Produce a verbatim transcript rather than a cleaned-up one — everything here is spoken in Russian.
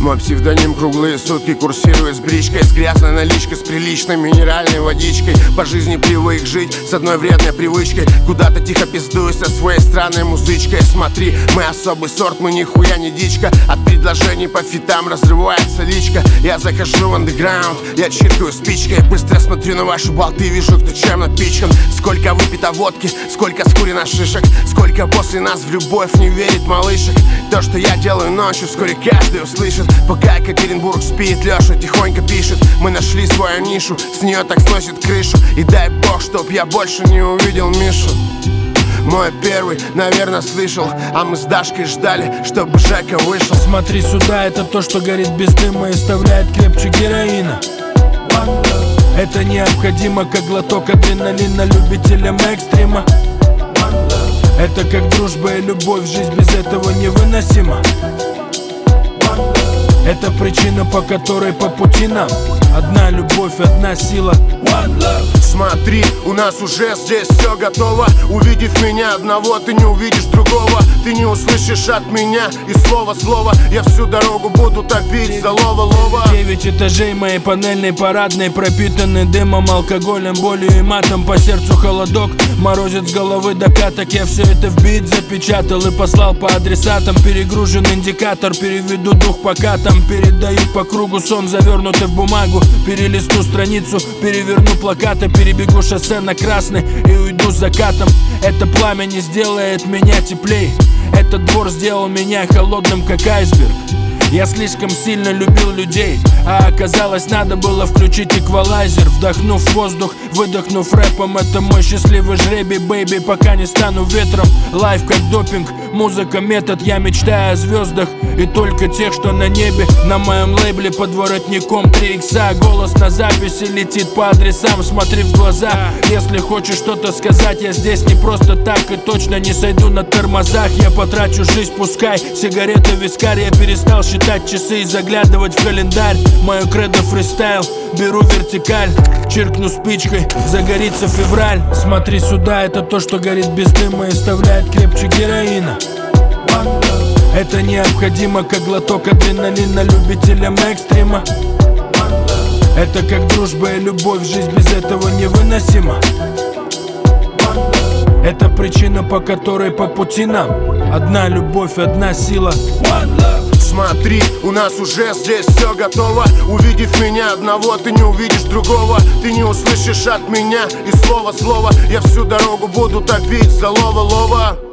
Мой псевдоним круглые сутки курсирует с бричкой, с грязной наличкой, с приличной минеральной водичкой. По жизни привык жить с одной вредной привычкой, куда-то тихо пиздую со своей странной музычкой. Смотри, мы особый сорт, мы нихуя не дичка. От предложений по фитам разрывается личка. Я захожу в андеграунд, я чиркаю спичкой. Быстро смотрю на ваши болты, вижу, кто чем напичкан. Сколько выпито водки, сколько скурено шишек, сколько после нас в любовь не верит малышек. То, что я делаю ночью, вскоре каждый услышит. Пока Екатеринбург спит, Леша тихонько пишет. Мы нашли свою нишу, с нее так сносит крышу. И дай бог, чтоб я больше не увидел Мишу. Мой первый, наверное, слышал, а мы с Дашкой ждали, чтобы Жека вышел. Смотри сюда, это то, что горит без дыма и вставляет крепче героина. Это необходимо, как глоток адреналина любителям экстрима. Это как дружба и любовь, жизнь без этого невыносима. Это причина, по которой по пути нам одна любовь, одна сила. Смотри, у нас уже здесь все готово. Увидев меня одного, ты не увидишь другого. Ты не услышишь от меня и слово-слово. Я всю дорогу буду топить за лова-лова. Девять этажей моей панельной парадной пропитаны дымом, алкоголем, болью и матом. По сердцу холодок, морозит с головы до пяток. Я все это в бит запечатал и послал по адресатам. Перегружен индикатор, переведу дух по катам. Передаю по кругу сон, завернутый в бумагу. Перелистну страницу, переверну плакаты. Перебегу шоссе на красный и уйду с закатом. Это пламя не сделает меня теплей. Этот двор сделал меня холодным, как айсберг. Я слишком сильно любил людей, а оказалось, надо было включить эквалайзер. Вдохнув воздух, выдохнув рэпом. Это мой счастливый жребий, бэйби, пока не стану ветром. Лайф как допинг, музыка метод. Я мечтаю о звездах и только тех, что на небе. На моем лейбле под воротником три икса. Голос на записи летит по адресам. Смотри в глаза, если хочешь что-то сказать. Я здесь не просто так и точно не сойду на тормозах. Я потрачу жизнь, пускай сигарета, вискарь. Я перестал считать часы и заглядывать в календарь. Мое кредо фристайл, беру вертикаль. Чиркну спичкой, загорится февраль. Смотри сюда, это то, что горит без дыма и вставляет крепче героина. Это необходимо, как глоток адреналина любителям экстрима. Это как дружба и любовь, жизнь без этого невыносима. Это причина, по которой по пути нам одна любовь, одна сила. Смотри, у нас уже здесь все готово. Увидев меня одного, ты не увидишь другого. Ты не услышишь от меня и слово-слово. Я всю дорогу буду топить за лова-лова.